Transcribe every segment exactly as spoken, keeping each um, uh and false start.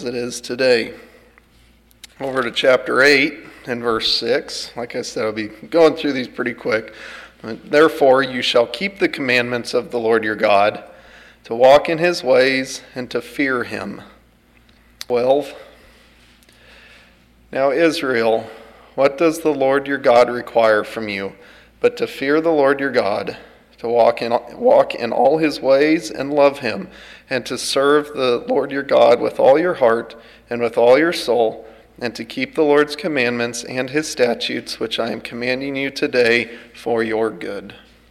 it is today. Over to chapter eight and verse six. Like I said, I'll be going through these pretty quick. Therefore, you shall keep the commandments of the Lord your God, to walk in his ways and to fear him. twelve. Now, Israel, what does the Lord your God require from you, but to fear the Lord your God, to walk in walk in all his ways and love him, and to serve the Lord your God with all your heart and with all your soul, and to keep the Lord's commandments and his statutes, which I am commanding you today for your good.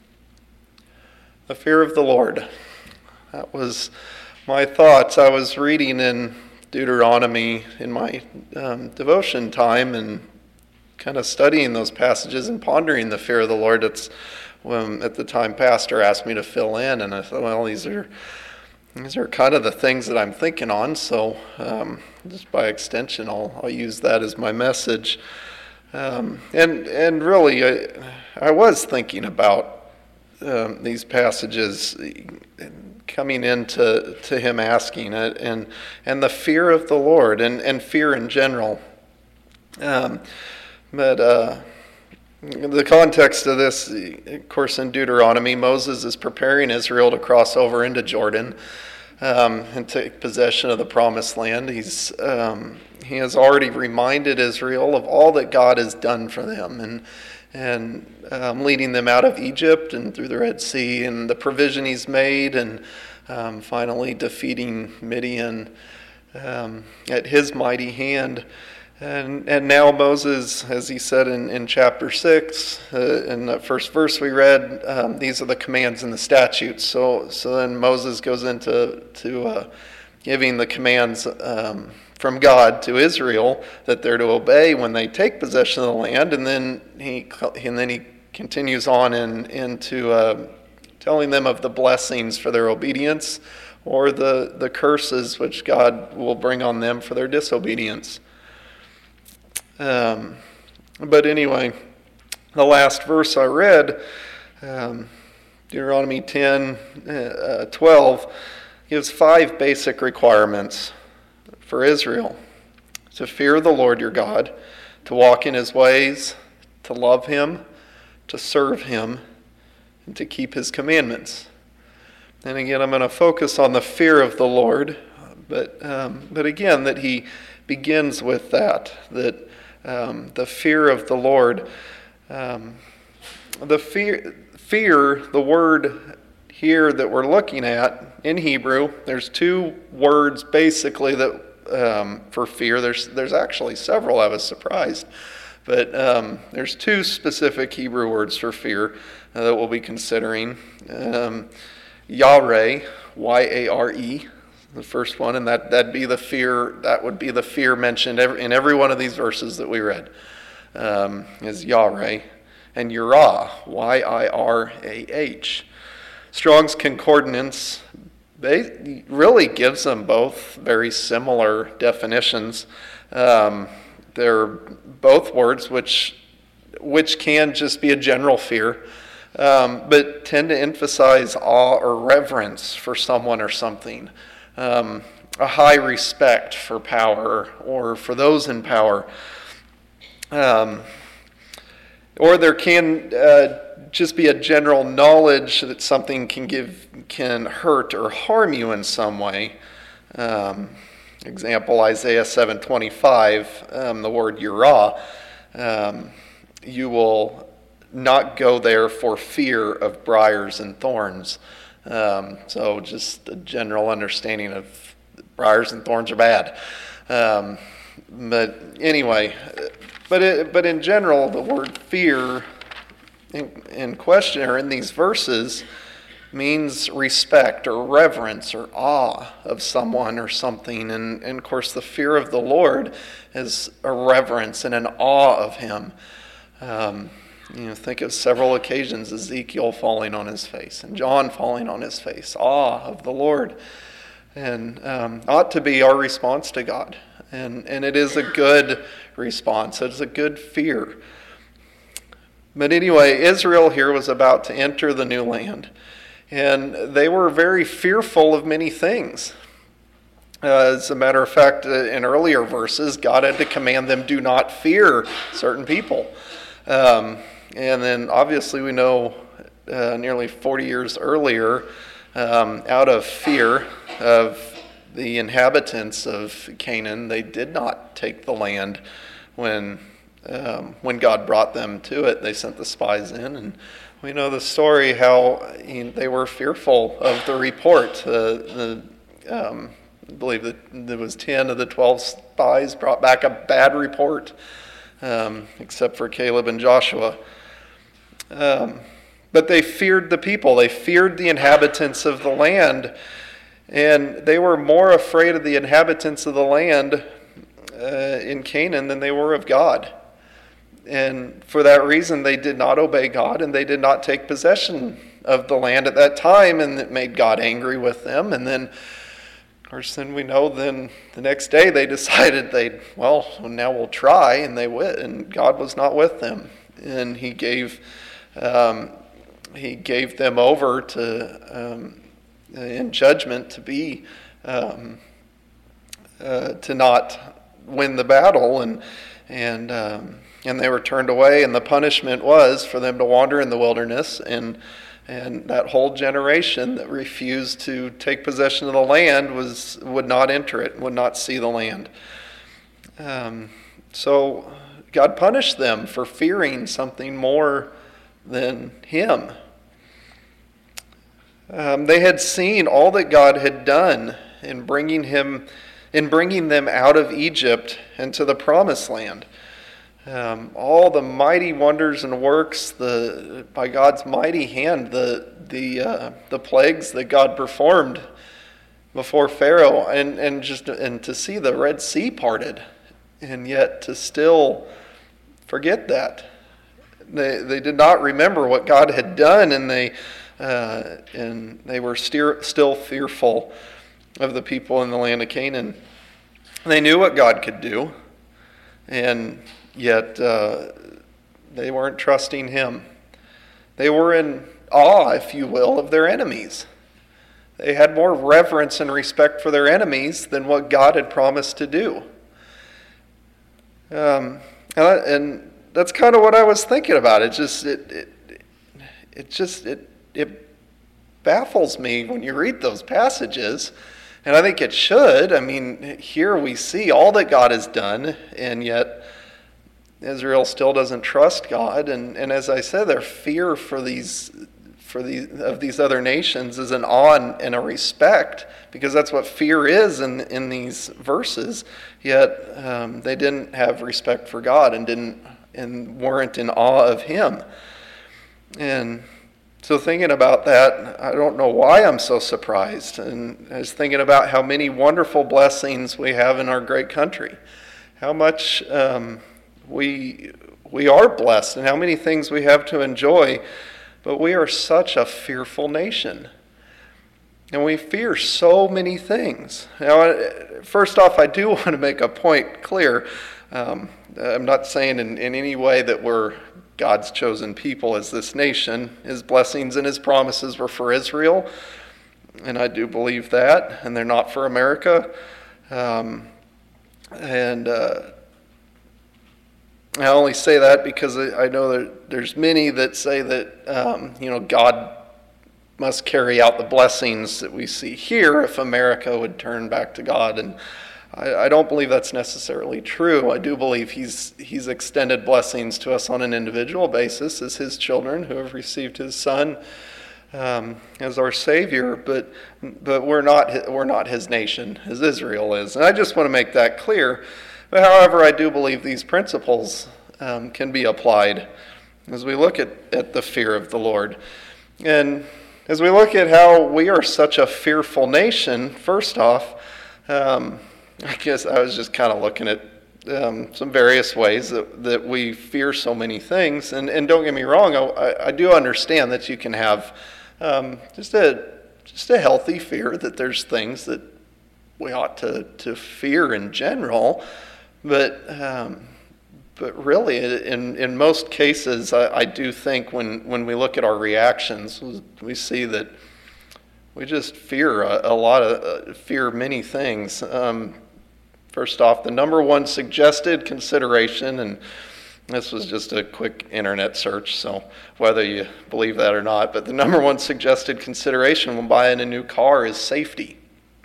The fear of the Lord. That was my thoughts. I was reading in Deuteronomy in my um, devotion time and kind of studying those passages and pondering the fear of the Lord. It's when at the time pastor asked me to fill in, and I thought, well, these are these are kind of the things that I'm thinking on, so um, just by extension, I'll I'll use that as my message. Um, and and really, I, I was thinking about um, these passages coming into to him asking it, and and the fear of the Lord, and, and fear in general. Um, but uh, the context of this, of course, in Deuteronomy, Moses is preparing Israel to cross over into Jordan um, and take possession of the promised land. He's um, he has already reminded Israel of all that God has done for them, and and um, leading them out of Egypt and through the Red Sea, and the provision he's made, and um, finally defeating Midian um, at his mighty hand. And and now Moses, as he said in, in chapter six, uh, in the first verse we read, um, these are the commands and the statutes. So so then Moses goes into to uh, giving the commands um, from God to Israel that they're to obey when they take possession of the land, and then he and then he continues on in, into uh, telling them of the blessings for their obedience, or the the curses which God will bring on them for their disobedience. Um, but anyway, the last verse I read, um, Deuteronomy ten, uh, twelve, gives five basic requirements for Israel: to fear the Lord your God, to walk in his ways, to love him, to serve him, and to keep his commandments. And again, I'm going to focus on the fear of the Lord, but um, but again, that he begins with that, that Um, the fear of the Lord. Um, the fear, fear, the word here that we're looking at in Hebrew, there's two words basically that um, for fear. There's there's actually several. I was surprised, but um, there's two specific Hebrew words for fear uh, that we'll be considering. Um, Yare, Y A R E. The first one, and that, that'd be the fear, that would be the fear mentioned every, in every one of these verses that we read, um, is Yare, and Yirah, Y I R A H. Strong's Concordance really gives them both very similar definitions. Um, they're both words which, which can just be a general fear, um, but tend to emphasize awe or reverence for someone or something. Um, a high respect for power or for those in power. Um, or there can uh, just be a general knowledge that something can give, can hurt or harm you in some way. Um, example, Isaiah seven twenty-five, um, the word yirah, um, you will not go there for fear of briars and thorns. Um, so just a general understanding of briars and thorns are bad. Um, but anyway, but it, but in general, the word fear in, in question or in these verses means respect or reverence or awe of someone or something. And, and of course, the fear of the Lord is a reverence and an awe of him. Um, You know, think of several occasions, Ezekiel falling on his face and John falling on his face, awe of the Lord, and um, ought to be our response to God. And, and it is a good response. It is a good fear. But anyway, Israel here was about to enter the new land, and they were very fearful of many things. Uh, as a matter of fact, uh, in earlier verses, God had to command them, do not fear certain people. Um, and then obviously we know uh, nearly forty years earlier, um, out of fear of the inhabitants of Canaan, they did not take the land when um, when God brought them to it. They sent the spies in, and we know the story how you know, they were fearful of the report. Uh, the um, I believe that there was ten of the twelve spies brought back a bad report, um, except for Caleb and Joshua. Um, but they feared the people. They feared the inhabitants of the land, and they were more afraid of the inhabitants of the land uh, in Canaan than they were of God. And for that reason, they did not obey God, and they did not take possession of the land at that time, and it made God angry with them. And then Of course, then we know then the next day they decided they'd, well, now we'll try, and they went, and God was not with them. And he gave um, he gave them over to, um, in judgment, to be, um, uh, to not win the battle, and, and, um, and they were turned away, and the punishment was for them to wander in the wilderness, and And that whole generation that refused to take possession of the land was would not enter it, would not see the land. Um, so God punished them for fearing something more than Him. Um, they had seen all that God had done in bringing him, in bringing them out of Egypt into the Promised Land. Um, all the mighty wonders and works, the by God's mighty hand, the the uh, the plagues that God performed before Pharaoh, and, and just and to see the Red Sea parted, and yet to still forget that. They they did not remember what God had done, and they uh, and they were steer, still fearful of the people in the land of Canaan. They knew what God could do, and Yet uh, they weren't trusting Him. They were in awe, if you will, of their enemies. They had more reverence and respect for their enemies than what God had promised to do. Um, and, I, and that's kind of what I was thinking about. It just it it, it just it it baffles me when you read those passages. And I think it should. I mean, here we see all that God has done, and yet Israel still doesn't trust God, and, and as I said, their fear for these for these of these other nations is an awe and, and a respect, because that's what fear is in in these verses. Yet um, they didn't have respect for God and didn't and weren't in awe of Him. And so thinking about that, I don't know why I'm so surprised. And I was thinking about how many wonderful blessings we have in our great country, how much. Um, We we are blessed, and how many things we have to enjoy, but we are such a fearful nation. And we fear so many things. Now, first off, I do want to make a point clear. Um, I'm not saying in, in any way that we're God's chosen people as this nation. His blessings and His promises were for Israel, and I do believe that, and they're not for America. Um, and... Uh, I only say that because I know that there's many that say that, um, you know, God must carry out the blessings that we see here if America would turn back to God. And I, I don't believe that's necessarily true. I do believe he's, he's extended blessings to us on an individual basis as His children who have received His Son um, as our Savior. But but we're not we're not His nation as Israel is. And I just want to make that clear. But however, I do believe these principles um, can be applied as we look at, at the fear of the Lord. And as we look at how we are such a fearful nation, first off, um, I guess I was just kind of looking at um, some various ways that, that we fear so many things. And, and don't get me wrong, I, I do understand that you can have um, just a just a healthy fear that there's things that we ought to, to fear in general. But um, but really, in in most cases, I, I do think when, when we look at our reactions, we see that We just fear a, a lot of, uh, fear many things. Um, first off, the number one suggested consideration, and this was just a quick internet search, so whether you believe that or not, but the number one suggested consideration when buying a new car is safety.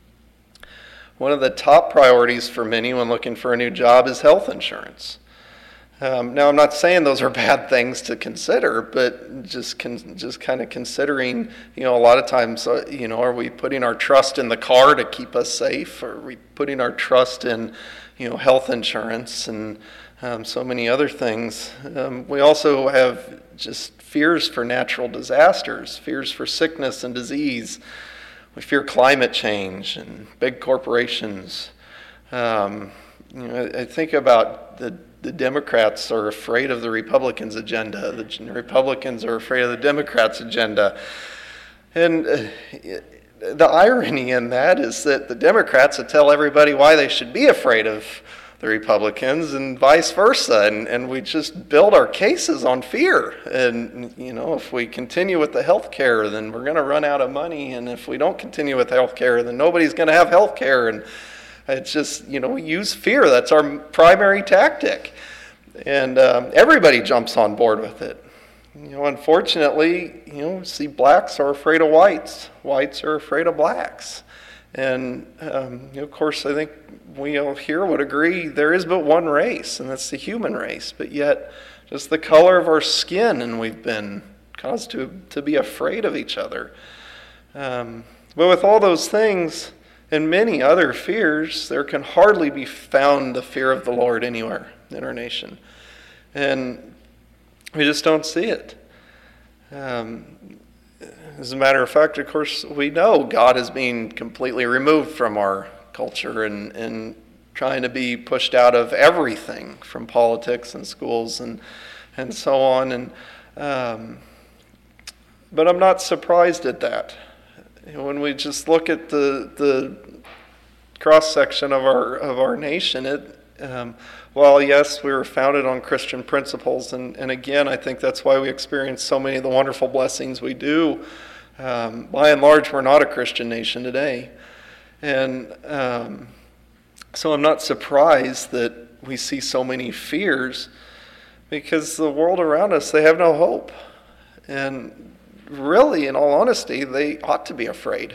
One of the top priorities for many when looking for a new job is health insurance. Um, now, I'm not saying those are bad things to consider, but just con- just kind of considering, you know, a lot of times, uh, you know, are we putting our trust in the car to keep us safe? Or are we putting our trust in, you know, health insurance and um, so many other things? Um, we also have just fears for natural disasters, fears for sickness and disease. We fear climate change and big corporations. Um, you know, I, I think about the The Democrats are afraid of the Republicans' agenda. The Republicans are afraid of the Democrats' agenda. And uh, the irony in that is that the Democrats would tell everybody why they should be afraid of the Republicans and vice versa. And, and we just build our cases on fear. And, you know, if we continue with the health care, then we're going to run out of money. And if we don't continue with health care, then nobody's going to have health care. And it's just, you know, we use fear. That's our primary tactic. And um, everybody jumps on board with it. You know, unfortunately, you know, see, blacks are afraid of whites. Whites are afraid of blacks. And, um, you know, of course, I think we all here would agree there is but one race, and that's the human race. But yet, just the color of our skin, and we've been caused to, to be afraid of each other. Um, but with all those things and many other fears, there can hardly be found the fear of the Lord anywhere in our nation. And we just don't see it. Um, as a matter of fact, of course, we know God is being completely removed from our culture and, and trying to be pushed out of everything from politics and schools and, and so on. And um, but I'm not surprised at that. When we just look at the the cross section of our of our nation, it um, while yes, we were founded on Christian principles, and, and again, I think that's why we experience so many of the wonderful blessings we do. Um, by and large, we're not a Christian nation today, and um, so I'm not surprised that we see so many fears, because the world around us, they have no hope, and really, in all honesty, they ought to be afraid.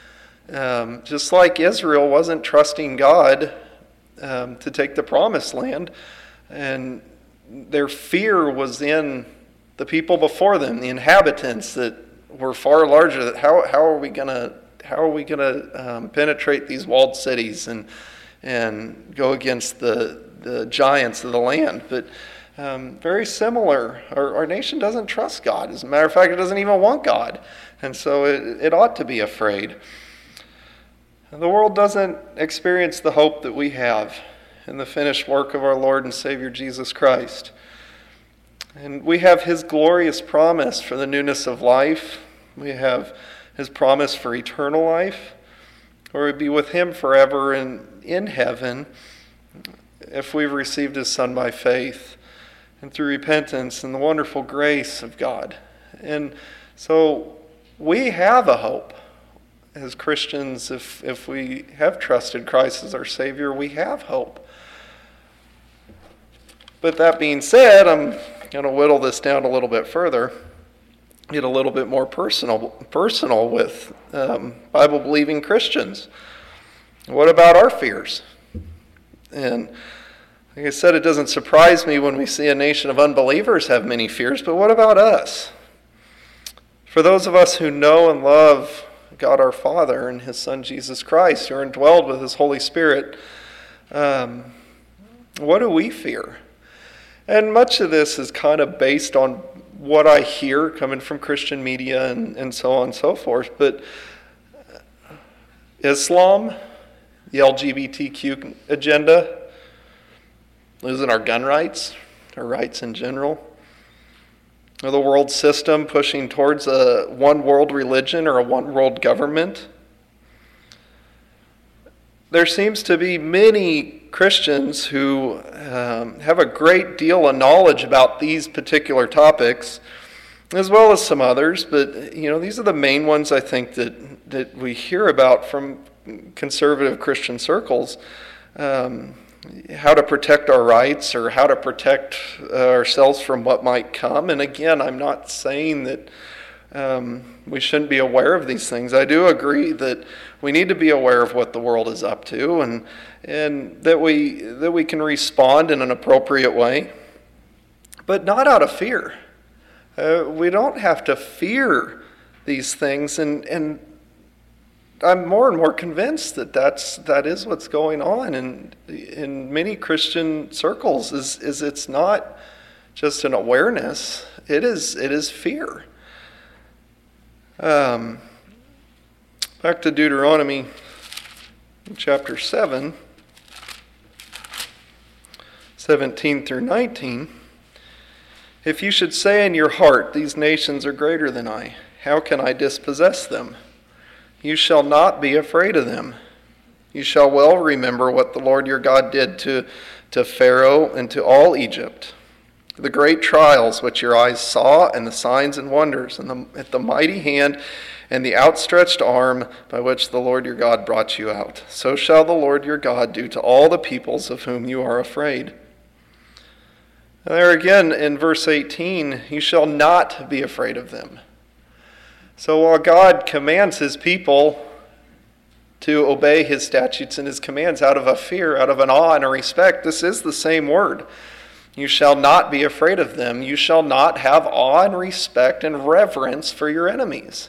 Um, just like Israel wasn't trusting God um, to take the promised land, and their fear was in the people before them, the inhabitants that were far larger. That how how are we gonna how are we gonna um, penetrate these walled cities and and go against the the giants of the land? But Um, very similar. Our, our nation doesn't trust God. As a matter of fact, it doesn't even want God. And so it, it ought to be afraid. The world doesn't experience the hope that we have in the finished work of our Lord and Savior Jesus Christ. And we have His glorious promise for the newness of life. We have His promise for eternal life, or we'd be with Him forever in, in heaven if we've received His Son by faith and through repentance and the wonderful grace of God. And so we have a hope as Christians. If, if we have trusted Christ as our Savior, we have hope. But that being said, I'm going to whittle this down a little bit further, get a little bit more personal, personal with um, Bible-believing Christians. What about our fears? And like I said, it doesn't surprise me when we see a nation of unbelievers have many fears, but what about us? For those of us who know and love God our Father and His Son Jesus Christ, who are indwelled with His Holy Spirit, um, what do we fear? And much of this is kind of based on what I hear coming from Christian media and, and so on and so forth, but Islam, the L G B T Q agenda, losing our gun rights, our rights in general, or the world system pushing towards a one world religion or a one world government. There seems to be many Christians who um, have a great deal of knowledge about these particular topics, as well as some others, but you know, these are the main ones I think that, that we hear about from conservative Christian circles. Um, how to protect our rights or how to protect uh, ourselves from what might come. And again, I'm not saying that um, we shouldn't be aware of these things. I do agree that we need to be aware of what the world is up to, and and that we that we can respond in an appropriate way, but not out of fear. Uh, we don't have to fear these things, and and I'm more and more convinced that that's, that is what's going on in in many Christian circles. Is is it's not just an awareness; it is it is fear. Um, back to Deuteronomy, chapter seven, seventeen through nineteen. If you should say in your heart, "These nations are greater than I. How can I dispossess them?" You shall not be afraid of them. You shall well remember what the Lord your God did to, to Pharaoh and to all Egypt, the great trials which your eyes saw, and the signs and wonders, and the, at the mighty hand and the outstretched arm by which the Lord your God brought you out. So shall the Lord your God do to all the peoples of whom you are afraid. And there again in verse eighteen, you shall not be afraid of them. So while God commands his people to obey his statutes and his commands out of a fear, out of an awe and a respect, this is the same word. You shall not be afraid of them. You shall not have awe and respect and reverence for your enemies.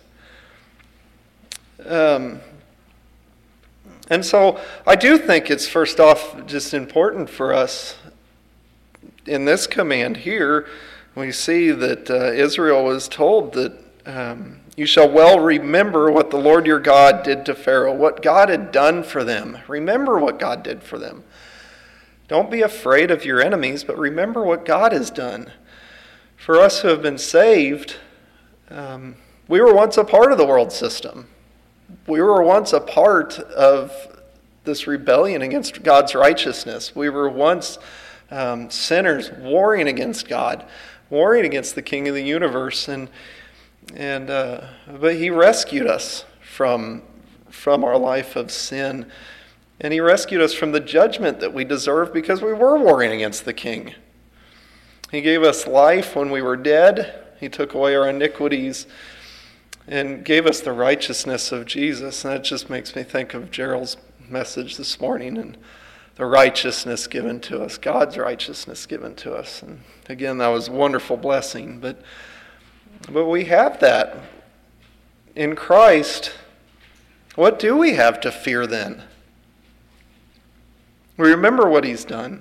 Um, and so I do think it's first off just important for us in this command here. We see that uh, Israel was told that um, you shall well remember what the Lord your God did to Pharaoh, what God had done for them. Remember what God did for them. Don't be afraid of your enemies, but remember what God has done. For us who have been saved, um, we were once a part of the world system. We were once a part of this rebellion against God's righteousness. We were once um, sinners warring against God, warring against the King of the universe, and And uh, but he rescued us from, from our life of sin. And he rescued us from the judgment that we deserve because we were warring against the king. He gave us life when we were dead. He took away our iniquities and gave us the righteousness of Jesus. And that just makes me think of Gerald's message this morning and the righteousness given to us, God's righteousness given to us. And again, that was a wonderful blessing. But But we have that in Christ. What do we have to fear then? We remember what he's done.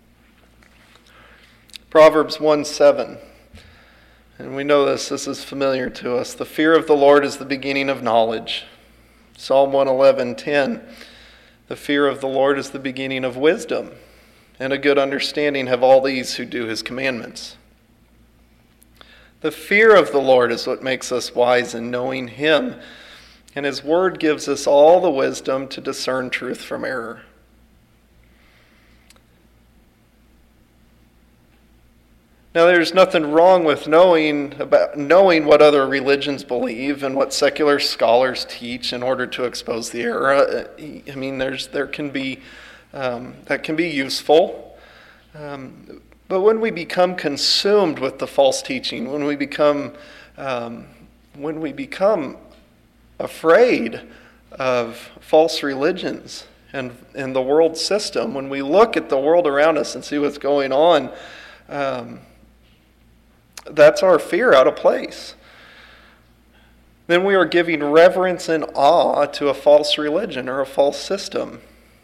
Proverbs one seven. And we know this, this is familiar to us. The fear of the Lord is the beginning of knowledge. Psalm one eleven ten. The fear of the Lord is the beginning of wisdom, and a good understanding have all these who do his commandments. The fear of the Lord is what makes us wise in knowing him, and his word gives us all the wisdom to discern truth from error. Now, there's nothing wrong with knowing about knowing what other religions believe and what secular scholars teach in order to expose the error. I mean, there's there can be um, that can be useful. Um, But when we become consumed with the false teaching, when we become um, when we become afraid of false religions and, and the world system, when we look at the world around us and see what's going on, um, that's our fear out of place. Then we are giving reverence and awe to a false religion or a false system.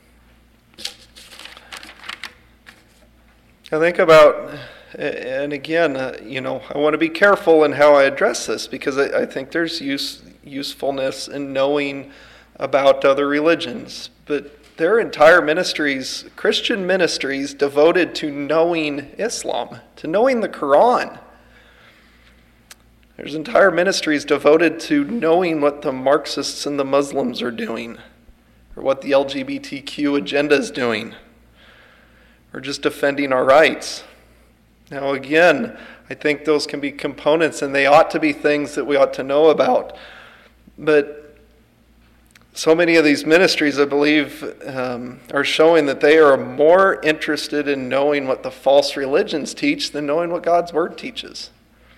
I think about, and again, uh, you know, I want to be careful in how I address this because I, I think there's use, usefulness in knowing about other religions. But there are entire ministries, Christian ministries, devoted to knowing Islam, to knowing the Quran. There's entire ministries devoted to knowing what the Marxists and the Muslims are doing, or what the L G B T Q agenda is doing, or just defending our rights. Now again, I think those can be components, and they ought to be things that we ought to know about. But so many of these ministries, I believe, um, are showing that they are more interested in knowing what the false religions teach than knowing what God's Word teaches.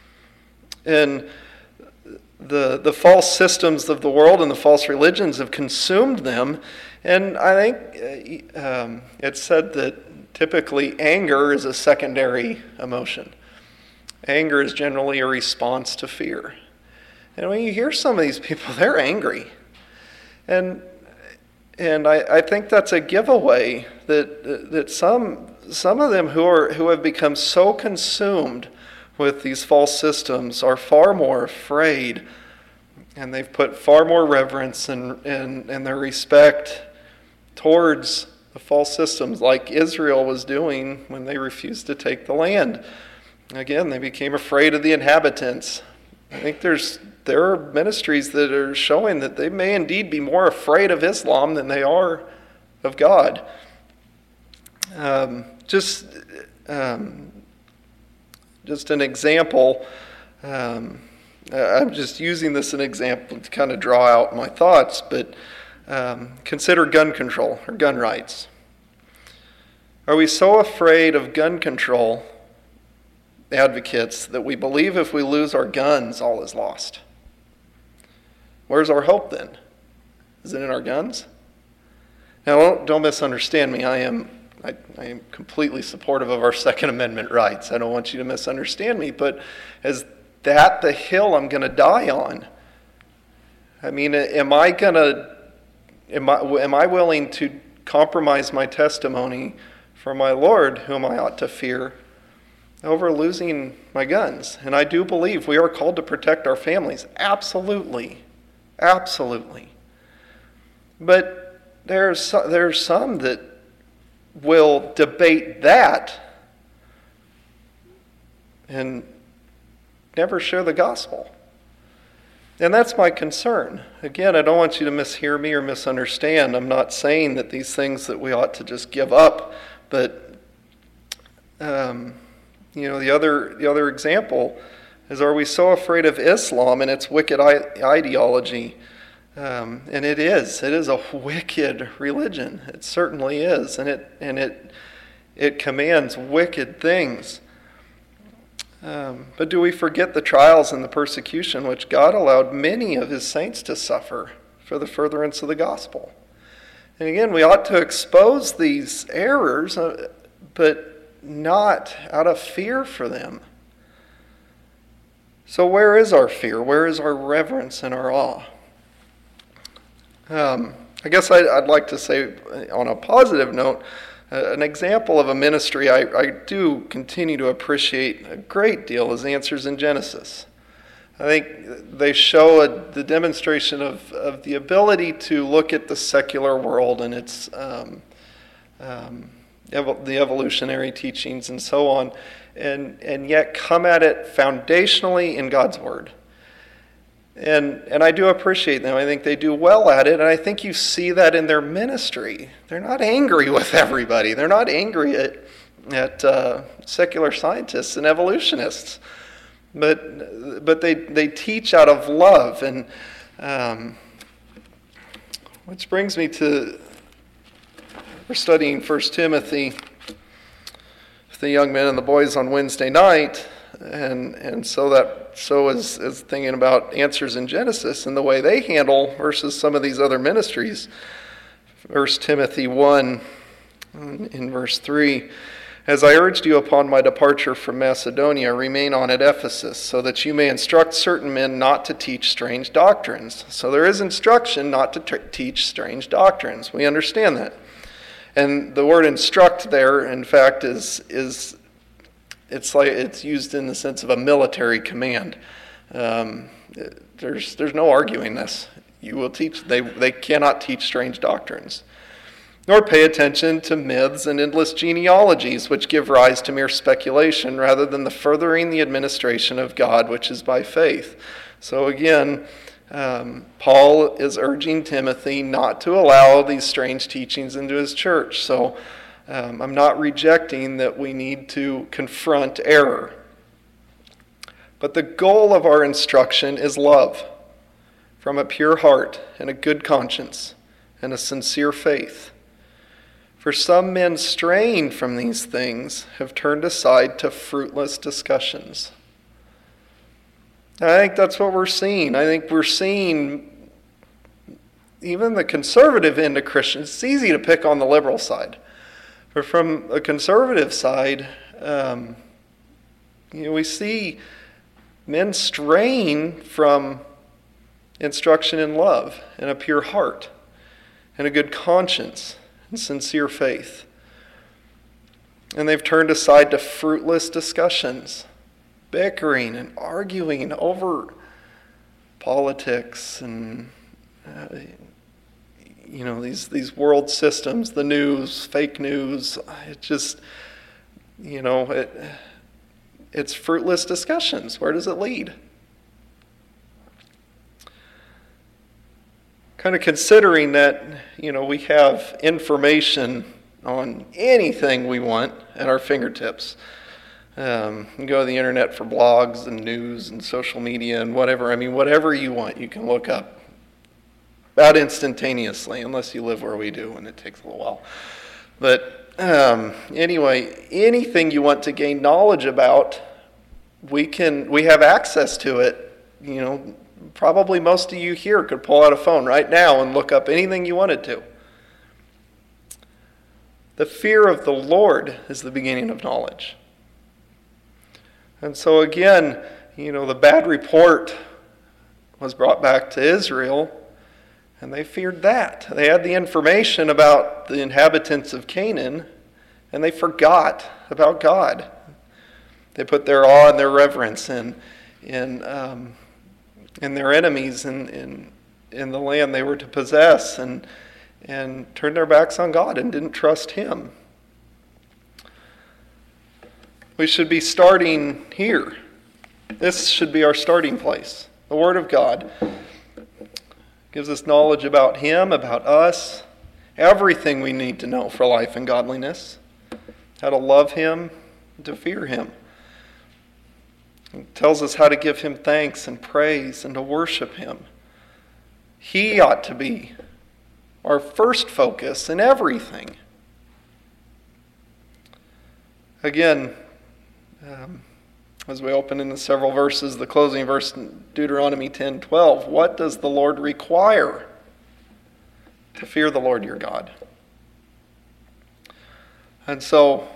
And the the false systems of the world and the false religions have consumed them. And I think um, it's said that typically anger is a secondary emotion. Anger is generally a response to fear. And when you hear some of these people, they're angry. And and I, I think that's a giveaway that that some some of them who are who have become so consumed with these false systems are far more afraid, and they've put far more reverence and and, and their respect towards the false systems, like Israel was doing when they refused to take the land. Again, they became afraid of the inhabitants. I think there's there are ministries that are showing that they may indeed be more afraid of Islam than they are of God. Um, just, um, just an example. Um, I'm just using this as an example to kind of draw out my thoughts, but um, consider gun control or gun rights. Are we so afraid of gun control advocates that we believe if we lose our guns, all is lost? Where's our hope then? Is it in our guns? Now, don't, don't misunderstand me. I am I, I am completely supportive of our Second Amendment rights. I don't want you to misunderstand me, but is that the hill I'm going to die on? I mean, am I going to am I am I willing to compromise my testimony for my Lord, whom I ought to fear, over losing my guns? And I do believe we are called to protect our families. Absolutely. Absolutely. But there's, there's some that will debate that and never share the gospel. And that's my concern. Again, I don't want you to mishear me or misunderstand. I'm not saying that these things that we ought to just give up, but um, you know, the other the other example is, are we so afraid of Islam and its wicked ideology? Um, and it is. It is a wicked religion. It certainly is, and it and it it commands wicked things. Um, but do we forget the trials and the persecution which God allowed many of His saints to suffer for the furtherance of the gospel? And again, we ought to expose these errors, uh, but not out of fear for them. So where is our fear? Where is our reverence and our awe? Um, I guess I'd, I'd like to say, on a positive note, uh, an example of a ministry I, I do continue to appreciate a great deal is Answers in Genesis. I think they show a, the demonstration of, of the ability to look at the secular world and its um, um, evo- the evolutionary teachings and so on, and and yet come at it foundationally in God's Word. And and I do appreciate them. I think they do well at it, and I think you see that in their ministry. They're not angry with everybody. They're not angry at at uh, secular scientists and evolutionists, but but they they teach out of love. And um, which brings me to, we're studying First Timothy with the young men and the boys on Wednesday night. And and so that so is, is thinking about Answers in Genesis and the way they handle versus some of these other ministries. First Timothy one, in verse three, as I urged you upon my departure from Macedonia, remain on at Ephesus, so that you may instruct certain men not to teach strange doctrines. So there is instruction not to t- teach strange doctrines. We understand that. And the word instruct there, in fact, is is It's like it's used in the sense of a military command. Um, there's there's no arguing this. You will teach. They they cannot teach strange doctrines, nor pay attention to myths and endless genealogies, which give rise to mere speculation, rather than the furthering the administration of God, which is by faith. So again, um, Paul is urging Timothy not to allow these strange teachings into his church. So. Um, I'm not rejecting that we need to confront error. But the goal of our instruction is love, from a pure heart and a good conscience and a sincere faith. For some men straying from these things have turned aside to fruitless discussions. I think that's what we're seeing. I think we're seeing even the conservative end of Christians. It's easy to pick on the liberal side. But from a conservative side, um, you know, we see men straying from instruction in love and a pure heart and a good conscience and sincere faith. And they've turned aside to fruitless discussions, bickering and arguing over politics and uh, you know these these world systems, the news, fake news. It just you know it it's fruitless discussions. Where does it lead? Kind of considering that you know we have information on anything we want at our fingertips. Um, you can go to the internet for blogs and news and social media and whatever. I mean, whatever you want, you can look up about instantaneously, unless you live where we do, and it takes a little while. But um, anyway, anything you want to gain knowledge about, we can. We have access to it. You know, probably most of you here could pull out a phone right now and look up anything you wanted to. The fear of the Lord is the beginning of knowledge. And so again, you know, the bad report was brought back to Israel, and they feared that. They had the information about the inhabitants of Canaan, and they forgot about God. They put their awe and their reverence in, in, um, in their enemies in, in, in the land they were to possess, and, and turned their backs on God and didn't trust Him. We should be starting here. This should be our starting place. The Word of God gives us knowledge about Him, about us, everything we need to know for life and godliness, how to love Him, and to fear Him. It tells us how to give Him thanks and praise and to worship Him. He ought to be our first focus in everything. Again, Um, as we open into several verses, the closing verse in Deuteronomy ten twelve, what does the Lord require? To fear the Lord your God. And so,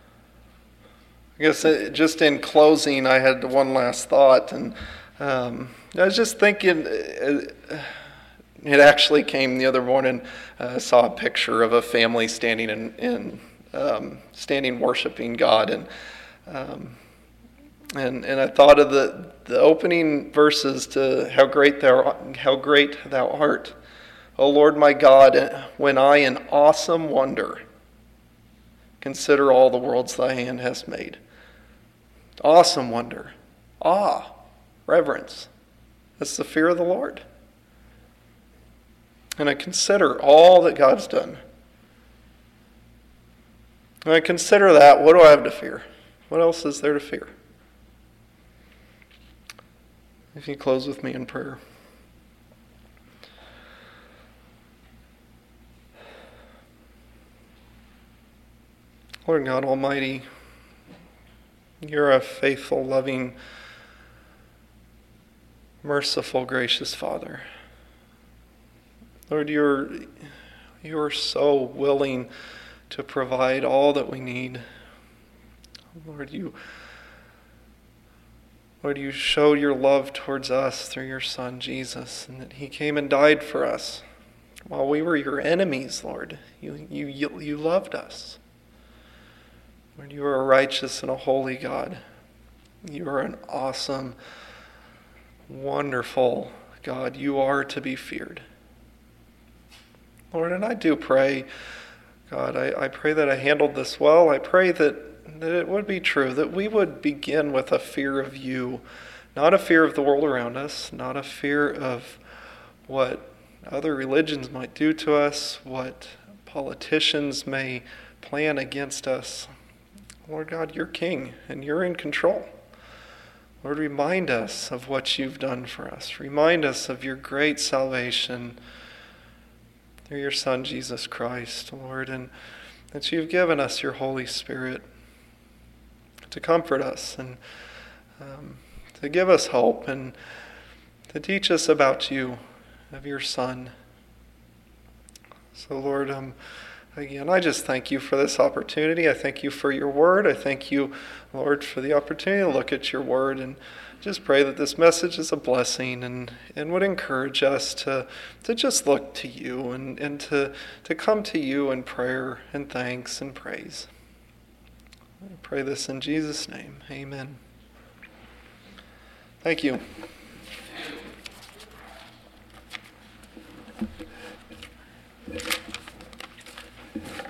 I guess just in closing, I had one last thought, and um, I was just thinking, it actually came the other morning. I saw a picture of a family standing in, in um, standing worshiping God, and Um, and and I thought of the, the opening verses to how great thou how great thou art, O Lord my God, when I in awesome wonder consider all the worlds thy hand has made. Awesome wonder, awe, reverence. That's the fear of the Lord. And I consider all that God's done. When I consider that, what do I have to fear? What else is there to fear? If you close with me in prayer. Lord God Almighty, you're a faithful, loving, merciful, gracious Father. Lord, you're, you're so willing to provide all that we need. Lord, you, Lord, you showed your love towards us through your Son, Jesus, and that He came and died for us. While we were your enemies, Lord, you, you, you, you loved us. Lord, you are a righteous and a holy God. You are an awesome, wonderful God. You are to be feared. Lord, and I do pray, God, I, I pray that I handled this well. I pray that that it would be true, that we would begin with a fear of you, not a fear of the world around us, not a fear of what other religions might do to us, what politicians may plan against us. Lord God, you're King, and you're in control. Lord, remind us of what you've done for us. Remind us of your great salvation through your Son, Jesus Christ, Lord, and that you've given us your Holy Spirit to comfort us and um, to give us hope and to teach us about you, of your Son. So, Lord, um, again, I just thank you for this opportunity. I thank you for your word. I thank you, Lord, for the opportunity to look at your word, and just pray that this message is a blessing and, and would encourage us to, to just look to you and, and to, to come to you in prayer and thanks and praise. I pray this in Jesus' name. Amen. Thank you.